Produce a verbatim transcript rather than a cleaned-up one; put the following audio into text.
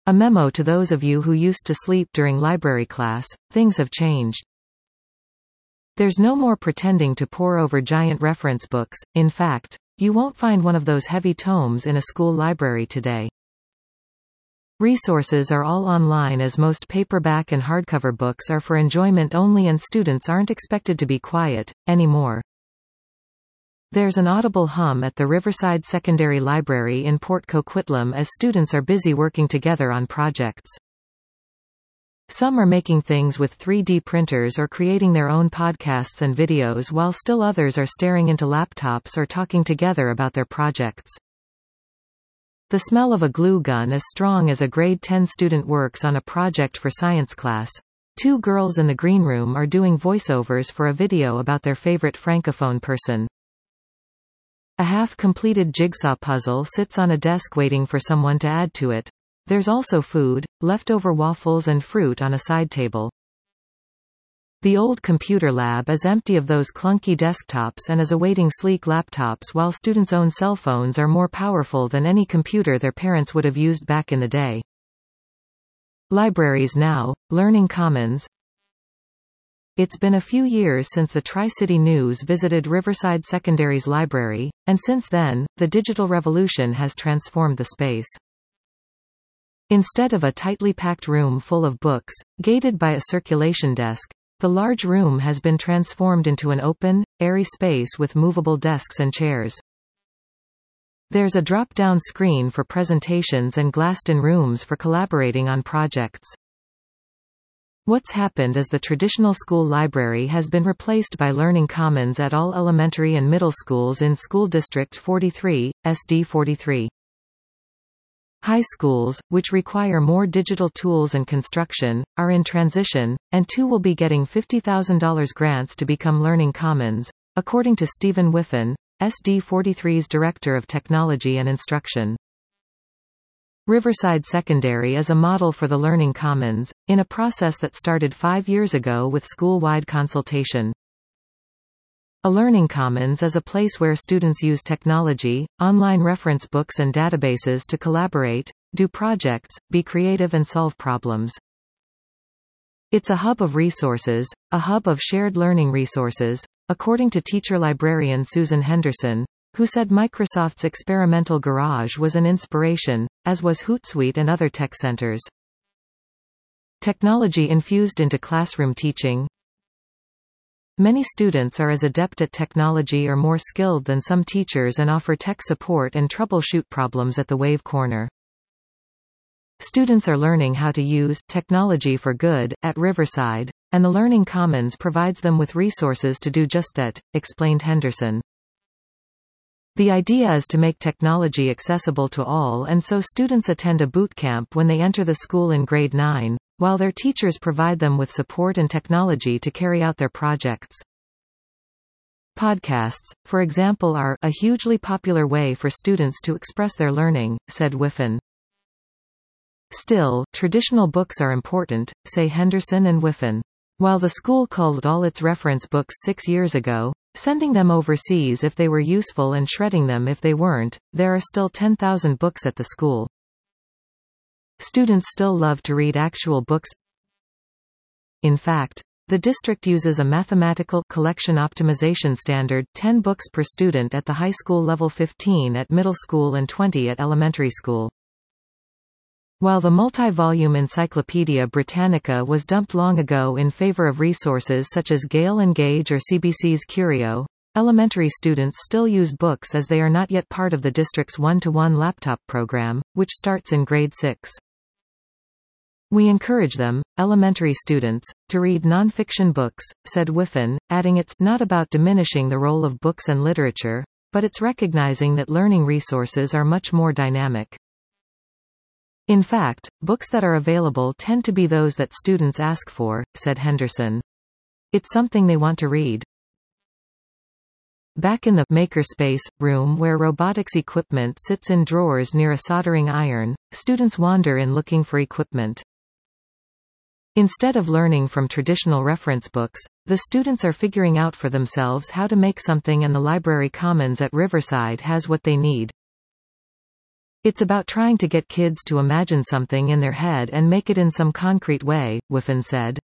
A memo to those of you who used to sleep during library class: things have changed. There's no more pretending to pore over giant reference books. In fact, you won't find one of those heavy tomes in a school library today. Resources are all online, as most paperback and hardcover books are for enjoyment only, and students aren't expected to be quiet anymore. There's an audible hum at the Riverside Secondary Library in Port Coquitlam as students are busy working together on projects. Some are making things with three D printers or creating their own podcasts and videos, while still others are staring into laptops or talking together about their projects. The smell of a glue gun is strong as a grade ten student works on a project for science class. Two girls in the green room are doing voiceovers for a video about their favorite francophone person. A half-completed jigsaw puzzle sits on a desk waiting for someone to add to it. There's also food, leftover waffles and fruit on a side table. The old computer lab is empty of those clunky desktops and is awaiting sleek laptops, while students' own cell phones are more powerful than any computer their parents would have used back in the day. Libraries now, Learning Commons. It's been a few years since the Tri-City News visited Riverside Secondary's library, and since then, the digital revolution has transformed the space. Instead of a tightly packed room full of books, gated by a circulation desk, the large room has been transformed into an open, airy space with movable desks and chairs. There's a drop-down screen for presentations and glassed-in rooms for collaborating on projects. What's happened is the traditional school library has been replaced by Learning Commons at all elementary and middle schools in School District forty-three, S D forty-three. High schools, which require more digital tools and construction, are in transition, and two will be getting fifty thousand dollars grants to become Learning Commons, according to Stephen Whiffen, S D forty-three's Director of Technology and Instruction. Riverside Secondary is a model for the Learning Commons, in a process that started five years ago with school-wide consultation. A Learning Commons is a place where students use technology, online reference books and databases to collaborate, do projects, be creative and solve problems. It's a hub of resources, a hub of shared learning resources, according to teacher librarian Susan Henderson, who said Microsoft's experimental garage was an inspiration, as was Hootsuite and other tech centers. Technology infused into classroom teaching. Many students are as adept at technology or more skilled than some teachers and offer tech support and troubleshoot problems at the wave corner. Students are learning how to use technology for good at Riverside, and the Learning Commons provides them with resources to do just that, explained Henderson. The idea is to make technology accessible to all, and so students attend a boot camp when they enter the school in grade nine, while their teachers provide them with support and technology to carry out their projects. Podcasts, for example, are a hugely popular way for students to express their learning, said Whiffen. Still, traditional books are important, say Henderson and Whiffen. While the school culled all its reference books six years ago, sending them overseas if they were useful and shredding them if they weren't, there are still ten thousand books at the school. Students still love to read actual books. In fact, the district uses a mathematical collection optimization standard, ten books per student at the high school level, fifteen at middle school and twenty at elementary school. While the multi-volume Encyclopaedia Britannica was dumped long ago in favor of resources such as Gale and Gage or C B C's Curio, elementary students still use books as they are not yet part of the district's one-to-one laptop program, which starts in grade six. We encourage them, elementary students, to read non-fiction books, said Whiffen, adding it's not about diminishing the role of books and literature, but it's recognizing that learning resources are much more dynamic. In fact, books that are available tend to be those that students ask for, said Henderson. It's something they want to read. Back in the makerspace room where robotics equipment sits in drawers near a soldering iron, students wander in looking for equipment. Instead of learning from traditional reference books, the students are figuring out for themselves how to make something, and the Library Commons at Riverside has what they need. It's about trying to get kids to imagine something in their head and make it in some concrete way, Whiffen said.